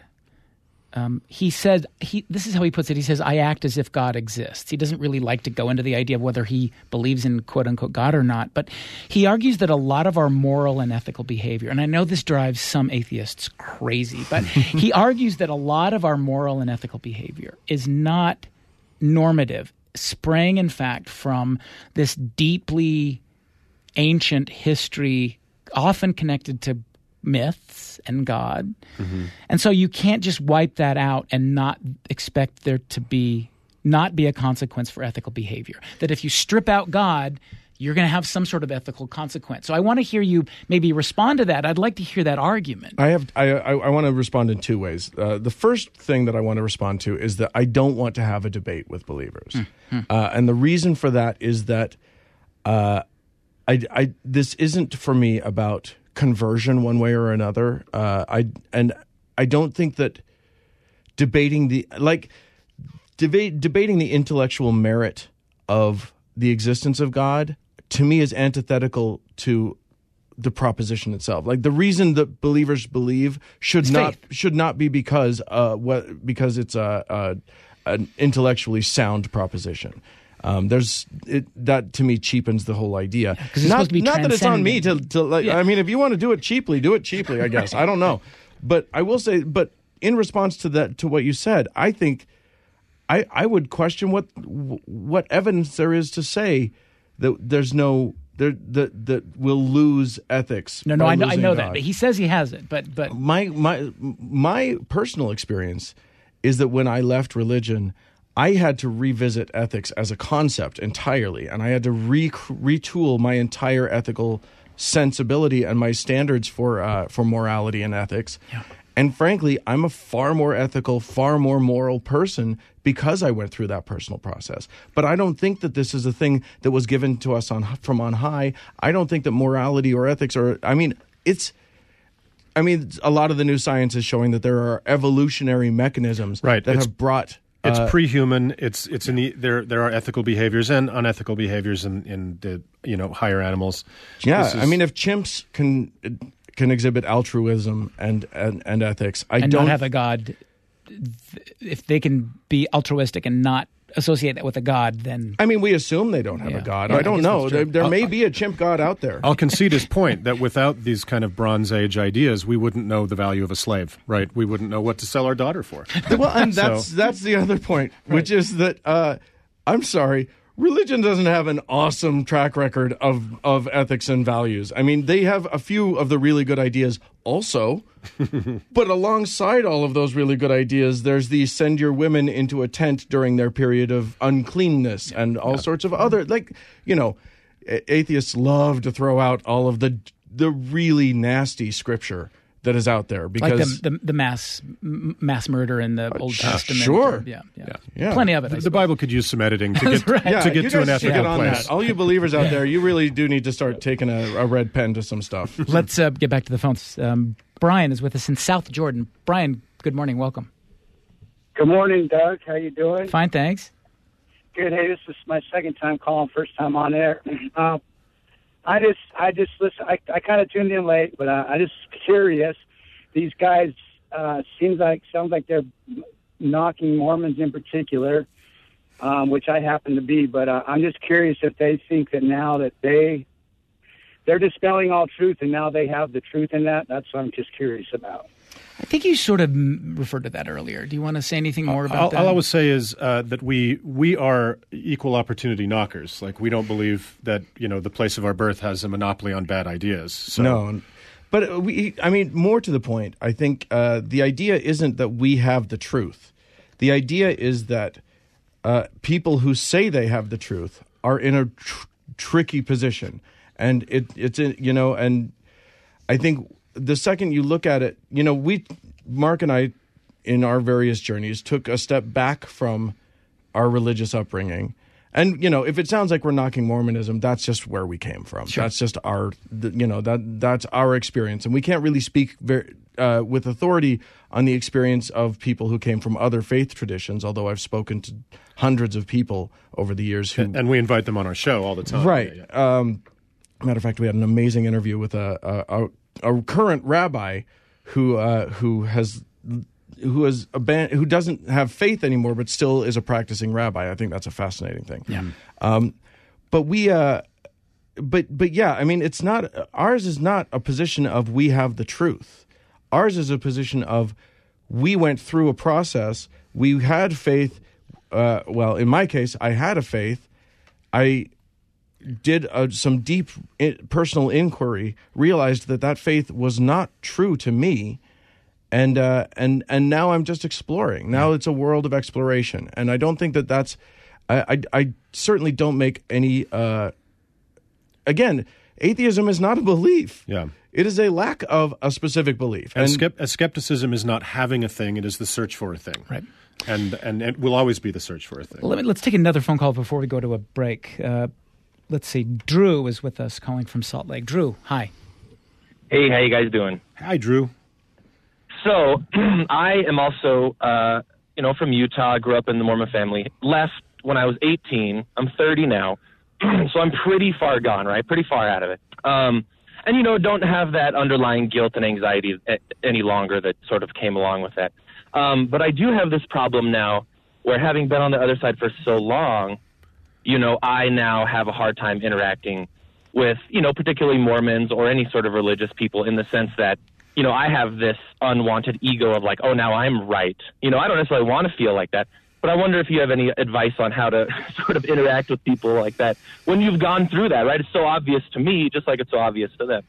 Um, he said, he, this is how he puts it. He says, I act as if God exists. He doesn't really like to go into the idea of whether he believes in quote-unquote God or not. But he argues that a lot of our moral and ethical behavior, and I know this drives some atheists crazy, but he argues that a lot of our moral and ethical behavior is not normative, sprang, in fact, from this deeply ancient history, often connected to myths and God. Mm-hmm. And so you can't just wipe that out and not expect there to be, not be a consequence for ethical behavior. That if you strip out God, you're going to have some sort of ethical consequence. So I want to hear you maybe respond to that. I'd like to hear that argument. I have. I, I, I want to respond in two ways. Uh, the first thing that I want to respond to is that I don't want to have a debate with believers. Mm-hmm. Uh, and the reason for that is that uh, I, I, this isn't for me about conversion one way or another. Uh, I and I don't think that debating the like debate debating the intellectual merit of the existence of God to me is antithetical to the proposition itself. Like the reason that believers believe should it's not faith. should not be because uh what because it's a, a an intellectually sound proposition. Um, there's it, that to me cheapens the whole idea. Yeah, it's not supposed to be not that it's on me to, transcendent. to like. Yeah. I mean, if you want to do it cheaply, do it cheaply. I guess I don't know, but I will say. But in response to that, to what you said, I think I I would question what what evidence there is to say that there's no there that that will lose ethics. No, no, by I know, I losing know God. that. But he says he has it. But but My my my personal experience is that when I left religion, I had to revisit ethics as a concept entirely, and I had to re- retool my entire ethical sensibility and my standards for uh, for morality and ethics. Yeah. And frankly, I'm a far more ethical, far more moral person because I went through that personal process. But I don't think that this is a thing that was given to us on from on high. I don't think that morality or ethics are. I mean, it's. I mean, a lot of the new science is showing that there are evolutionary mechanisms Right. that It's- have brought. It's uh, pre-human. It's it's in the there there are ethical behaviors and unethical behaviors in, in the you know higher animals. Yeah, This is- I mean, if chimps can can exhibit altruism and and, and ethics, I and don't not have a God, if they can be altruistic and not associate that with a God, then I mean, we assume they don't have Yeah. a god. Yeah, I I don't guess know. that's There, true. there I'll- may be a chimp god out there. I'll concede his point that without these kind of Bronze Age ideas, we wouldn't know the value of a slave, right? We wouldn't know what to sell our daughter for. Well, and that's So- that's the other point, which is that uh, I'm sorry, religion doesn't have an awesome track record of of ethics and values. I mean, they have a few of the really good ideas also, but alongside all of those really good ideas, there's the send your women into a tent during their period of uncleanness and all sorts of other, like, you know, a- atheists love to throw out all of the the really nasty scripture that is out there like because the, the the mass m- mass murder in the Old Testament. sure. yeah, yeah, Yeah. plenty of it. I The, the suppose. Bible could use some editing to get right. Yeah, to get you to an guys should ethical get on place. that. All you believers out there, you really do need to start taking a, a red pen to some stuff. Let's uh, get back to the phones. Um, Brian is with us in South Jordan. Brian, good morning. Welcome. Good morning, Doug. How you doing? Fine, thanks. Good. Hey, this is my second time calling, first time on air. Uh, I just, I just listen. I, I kind of tuned in late, but uh, I just curious. These guys uh, seems like sounds like they're knocking Mormons in particular, um, which I happen to be. But uh, I'm just curious if they think that now that they they're dispelling all truth and now they have the truth in that. That's what I'm just curious about. I think you sort of mm, referred to that earlier. Do you want to say anything more about All, that? all I would say is uh, that we we are equal opportunity knockers. Like we don't believe that you know the place of our birth has a monopoly on bad ideas. So. No, but we, I mean, more to the point, I think uh, the idea isn't that we have the truth. The idea is that uh, people who say they have the truth are in a tr- tricky position, and it, it's in, you know, and I think the second you look at it, you know, we, Mark and I, in our various journeys, took a step back from our religious upbringing. And, you know, if it sounds like we're knocking Mormonism, that's just where we came from. Sure. That's just our, the, you know, that that's our experience. And we can't really speak very, uh, with authority on the experience of people who came from other faith traditions, although I've spoken to hundreds of people over the years who... And we invite them on our show all the time. Right. Yeah, yeah. Um, matter of fact, we had an amazing interview with a, a, a, a current rabbi who uh, who has who has aban- who doesn't have faith anymore, but still is a practicing rabbi. I think that's a fascinating thing. Yeah. Um, but we, uh, but but yeah, I mean, it's not ours is not a position of we have the truth. Ours is a position of we went through a process. We had faith. Uh, well, in my case, I had a faith. I did uh, some deep I- personal inquiry, realized that that faith was not true to me, and uh, and and now I'm just exploring. Now it's a world of exploration, and I don't think that that's. I I, I certainly don't make any. Uh, again, atheism is not a belief. Yeah. It is a lack of a specific belief. And, and skep- skepticism is not having a thing; it is the search for a thing. Right. And and it will always be the search for a thing. Well, let me, let's take another phone call before we go to a break. Uh, let's see. Drew is with us, calling from Salt Lake. Drew, hi. Hey, how you guys doing? Hi, Drew. So, I am also, uh, you know, from Utah. Grew up in the Mormon family. Left when I was eighteen. I'm thirty now, so I'm pretty far gone, right? Pretty far out of it. Um, and you know, don't have that underlying guilt and anxiety any longer that sort of came along with that. Um, but I do have this problem now where, having been on the other side for so long, you know, I now have a hard time interacting with, you know, particularly Mormons or any sort of religious people, in the sense that, you know, I have this unwanted ego of like, oh, now I'm right. You know, I don't necessarily want to feel like that, but I wonder if you have any advice on how to sort of interact with people like that when you've gone through that, right? It's so obvious to me, just like it's so obvious to them.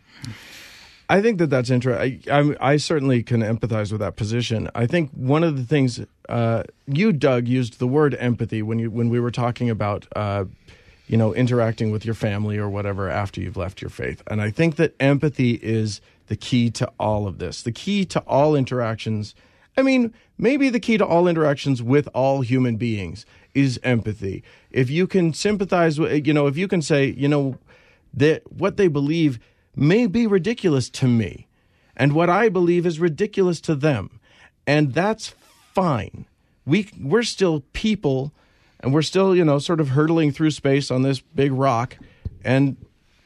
I think that that's interesting. I, I certainly can empathize with that position. I think one of the things uh, you, Doug, used the word empathy when you when we were talking about, uh, you know, interacting with your family or whatever after you've left your faith. And I think that empathy is the key to all of this. The key to all interactions. I mean, maybe the key to all interactions with all human beings is empathy. If you can sympathize with, you know, if you can say, you know, that what they believe may be ridiculous to me, and what I believe is ridiculous to them, and that's fine. We we're still people, and we're still, you know, sort of hurtling through space on this big rock, and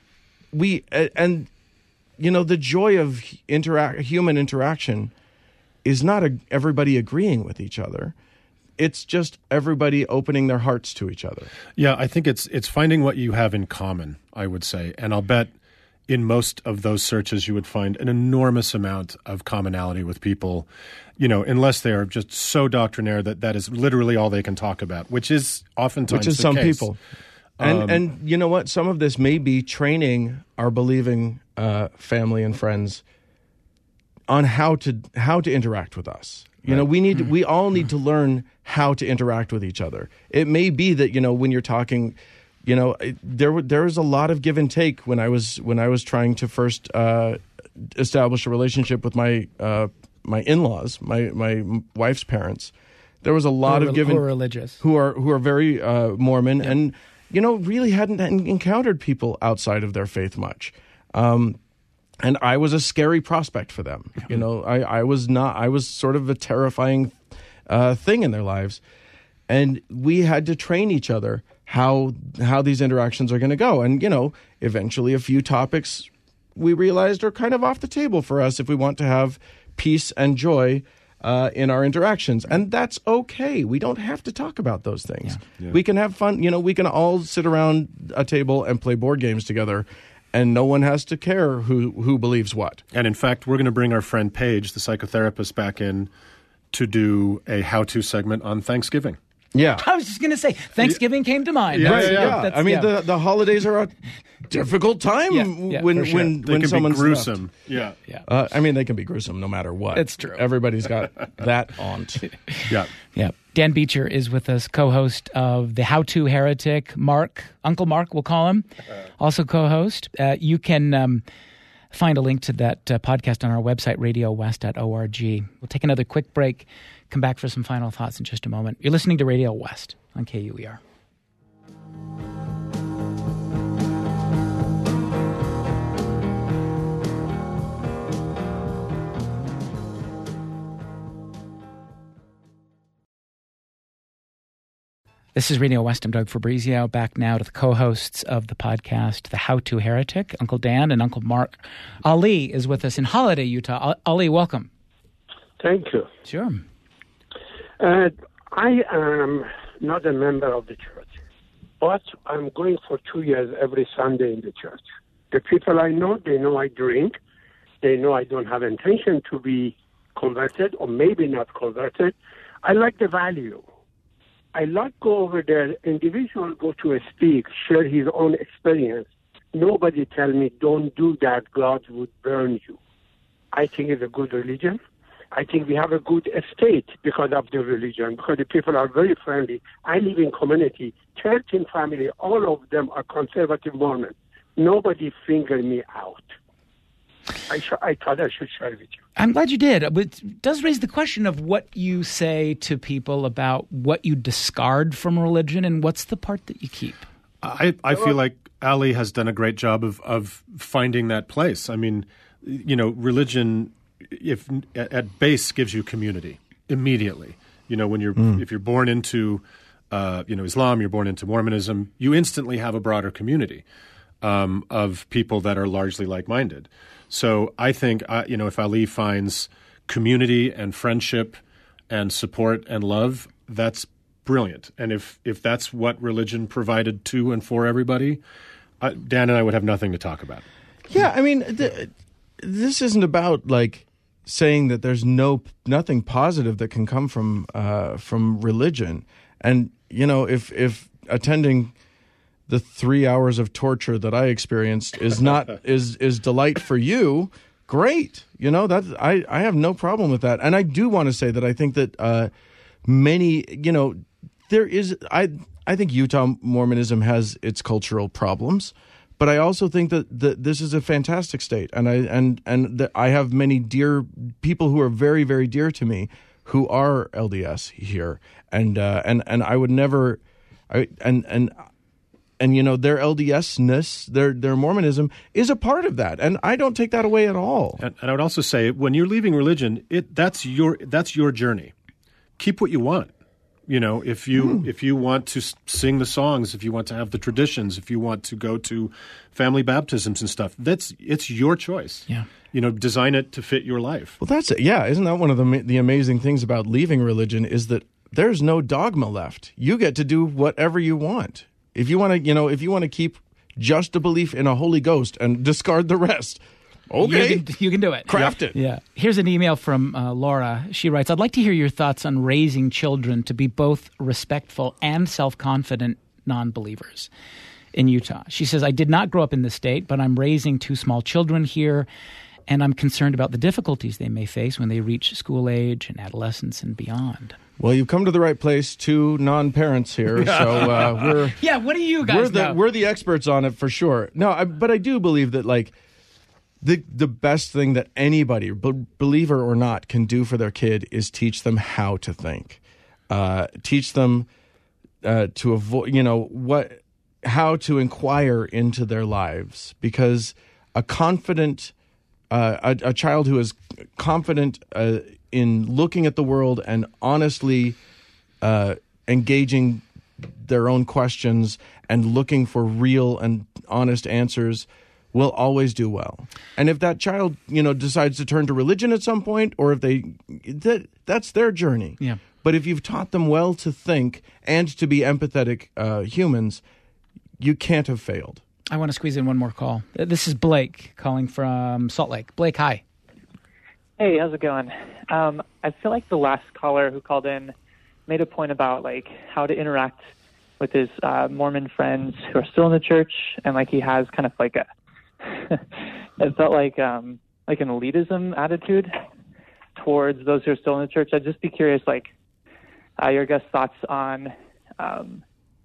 we and you know, the joy of interact human interaction is not a, everybody agreeing with each other. It's just everybody opening their hearts to each other. Yeah, I think it's it's finding what you have in common, I would say, and I'll bet in most of those searches, you would find an enormous amount of commonality with people, you know, unless they are just so doctrinaire that that is literally all they can talk about, which is oftentimes which is the some case. people. And Um, and you know what? Some of this may be training our believing uh, family and friends on how to how to interact with us. You know, we need we all need to learn how to interact with each other. It may be that, you know, when you're talking. You know, it- there w- there was a lot of give and take when I was when I was trying to first uh, establish a relationship with my uh, my in-laws, my my wife's parents. There was a lot Who are- of give who and are religious. who are who are very uh, Mormon, and you know, really hadn't en- encountered people outside of their faith much. Um, and I was a scary prospect for them. You know, I, I was not. I was sort of a terrifying uh, thing in their lives, and we had to train each other how how these interactions are going to go. And, you know, eventually a few topics we realized are kind of off the table for us if we want to have peace and joy uh, in our interactions. And that's okay. We don't have to talk about those things. Yeah. Yeah. We can have fun. You know, we can all sit around a table and play board games together, and no one has to care who, who believes what. And in fact, we're going to bring our friend Paige, the psychotherapist, back in to do a how-to segment on Thanksgiving. Yeah. I was just going to say, Thanksgiving came to mind. Yeah, That's- yeah, yeah. that's- I mean, yeah. the, the holidays are a difficult time Yeah, yeah, when for sure. when They when can someone's be gruesome. Yeah. yeah. Uh, I mean, they can be gruesome no matter what. It's true. Everybody's got that aunt. Yeah. Yeah. Dan Beecher is with us, co-host of the How To Heretic. Mark, Uncle Mark, we'll call him, also co-host. Uh, you can um, find a link to that uh, podcast on our website, radio west dot org. We'll take another quick break, come back for some final thoughts in just a moment. You're listening to Radio West on K U E R. This is Radio West. I'm Doug Fabrizio, back now to the co-hosts of the podcast, The How-To Heretic, Uncle Dan and Uncle Mark. Ali is with us in Holiday, Utah. Ali, welcome. Thank you. Sure. Uh, I am not a member of the church, but I'm going for two years every Sunday in the church. The people I know, they know I drink. They know I don't have intention to be converted or maybe not converted. I like the value. I like go over there, individual go to a speak, share his own experience. Nobody tell me, don't do that, God would burn you. I think it's a good religion. I think we have a good estate because of the religion, because the people are very friendly. I live in community, thirteen family, all of them are conservative Mormon. Nobody finger me out. I, sh- I thought I should share with you. I'm glad you did. It does raise the question of what you say to people about what you discard from religion and what's the part that you keep. I, I feel like Ali has done a great job of, of finding that place. I mean, you know, religion, if at base, gives you community immediately. You know, when you're mm. if you're born into uh, you know Islam, you're born into Mormonism, you instantly have a broader community um, of people that are largely like-minded. So I think, uh, you know, if Ali finds community and friendship and support and love, that's brilliant. And if, if that's what religion provided to and for everybody, uh, Dan and I would have nothing to talk about. Yeah, I mean, th- this isn't about, like, saying that there's no nothing positive that can come from uh, from religion. And, you know, if if attending the three hours of torture that I experienced is not is is delight for you, great. You know, that I, I have no problem with that. And I do want to say that I think that uh, many, you know, there is I I think Utah Mormonism has its cultural problems, but I also think that, that this is a fantastic state, and I and and that I have many dear people who are very very dear to me who are L D S here, and uh, and and I would never, I and and. And, you know, their L D S-ness, their their Mormonism is a part of that. And I don't take that away at all. And, and I would also say, when you're leaving religion, it that's your that's your journey. Keep what you want. You know, if you mm. if you want to sing the songs, if you want to have the traditions, if you want to go to family baptisms and stuff, that's it's your choice. Yeah. You know, design it to fit your life. Well, that's it. Yeah. Isn't that one of the the amazing things about leaving religion is that there's no dogma left. You get to do whatever you want. If you want to, you know, if you want to keep just a belief in a Holy Ghost and discard the rest, okay, you can, you can do it. Craft yeah. it. Yeah. Here's an email from uh, Laura. She writes, "I'd like to hear your thoughts on raising children to be both respectful and self-confident non-believers in Utah." She says, "I did not grow up in the state, but I'm raising two small children here, and I'm concerned about the difficulties they may face when they reach school age and adolescence and beyond." Well, you've come to the right place. Two non-parents here, so uh, we're yeah. What do you guys we're the know? We're the experts on it for sure. No, I, but I do believe that like the the best thing that anybody, b- believer or not, can do for their kid is teach them how to think, uh, teach them uh, to avoid, you know, what how to inquire into their lives, because a confident uh, a, a child who is confident Uh, in looking at the world and honestly uh, engaging their own questions and looking for real and honest answers will always do well. And if that child, you know, decides to turn to religion at some point, or if they, that that's their journey. Yeah. But if you've taught them well to think and to be empathetic uh, humans, you can't have failed. I want to squeeze in one more call. This is Blake calling from Salt Lake. Blake, hi. Hey, how's it going? Um, I feel like the last caller who called in made a point about like how to interact with his uh, Mormon friends who are still in the church, and like he has kind of like a it felt like um, like an elitism attitude towards those who are still in the church. I'd just be curious, like uh, your guys' thoughts on um,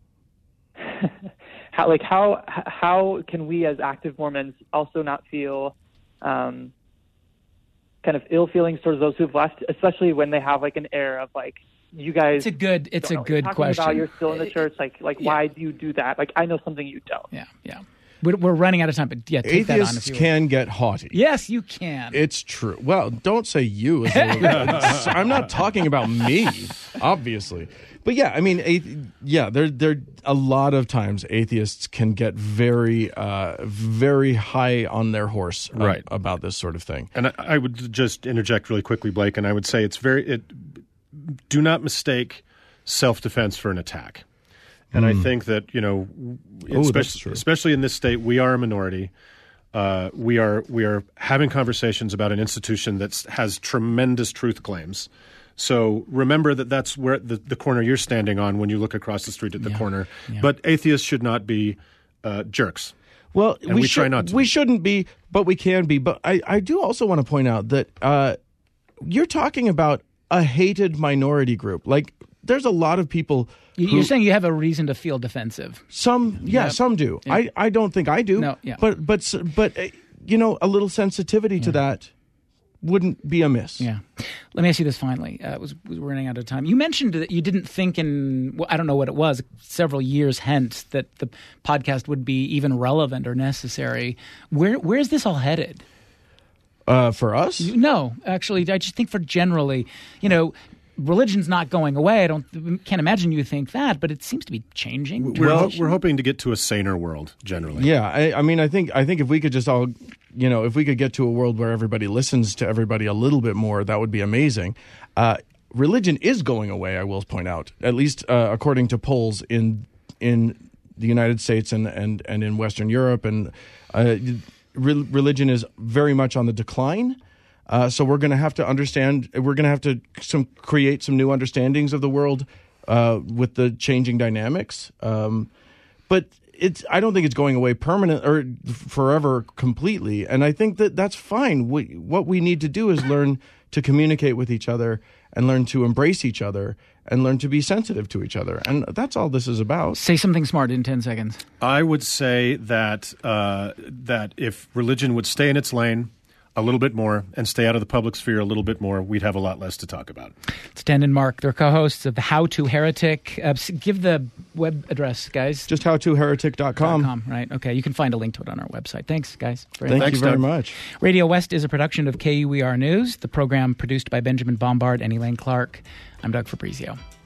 how like how how can we as active Mormons also not feel um, kind of ill feelings towards those who've left, especially when they have like an air of like, you guys. It's a good. It's a good talking question. About you're still in the church, like like yeah. Why do you do that? Like I know something you don't. Yeah, yeah. We're, we're running out of time, but yeah, take Atheists that on if you can will. get haughty. Yes, you can. It's true. Well, don't say you. As a, I'm not talking about me. Obviously. But yeah, I mean, athe- yeah, there, there, a lot of times atheists can get very, uh, very high on their horse uh, right. about this sort of thing. And I, I would just interject really quickly, Blake, and I would say it's very, it, do not mistake self-defense for an attack. And mm. I think that, you know, oh, especially, especially in this state, we are a minority. Uh, we are we are having conversations about an institution that has tremendous truth claims. So remember that that's where the, the corner you're standing on when you look across the street at the yeah. corner. Yeah. But atheists should not be uh, jerks. Well, and we, we should, try not to. We shouldn't be, but we can be. But I, I do also want to point out that uh, you're talking about a hated minority group. Like, there's a lot of people. You're who, saying you have a reason to feel defensive. Some, yeah, Yep. some do. Yeah. I, I don't think I do. No, yeah. But but but uh, you know, a little sensitivity to that wouldn't be amiss. Yeah. Let me ask you this finally. Uh, it was, we're running out of time. You mentioned that you didn't think in, well, I don't know what it was, several years hence that the podcast would be even relevant or necessary. Where Where is this all headed? Uh, for us? You, no, actually, I just think for generally, you know, religion's not going away. I don't can't imagine you think that, but it seems to be changing. We're, ho- we're hoping to get to a saner world, generally. Yeah, I, I mean, I think I think if we could just all, you know, if we could get to a world where everybody listens to everybody a little bit more, that would be amazing. Uh, religion is going away, I will point out, at least uh, according to polls in in the United States and and, and in Western Europe, and uh, re- religion is very much on the decline. Uh, so we're going to have to understand. We're going to have to some create some new understandings of the world uh, with the changing dynamics. Um, but it's. I don't think it's going away permanent or forever completely. And I think that that's fine. We, what we need to do is learn to communicate with each other and learn to embrace each other and learn to be sensitive to each other. And that's all this is about. Say something smart in ten seconds. I would say that uh, that if religion would stay in its lane a little bit more and stay out of the public sphere a little bit more, we'd have a lot less to talk about. It's Dan and Mark. They're co-hosts of the How to Heretic. Uh, give the web address, guys. Just how to heretic dot com. .com, right. Okay. You can find a link to it on our website. Thanks, guys. Very Thank much. you very much. Radio West is a production of K U E R News, the program produced by Benjamin Bombard and Elaine Clark. I'm Doug Fabrizio.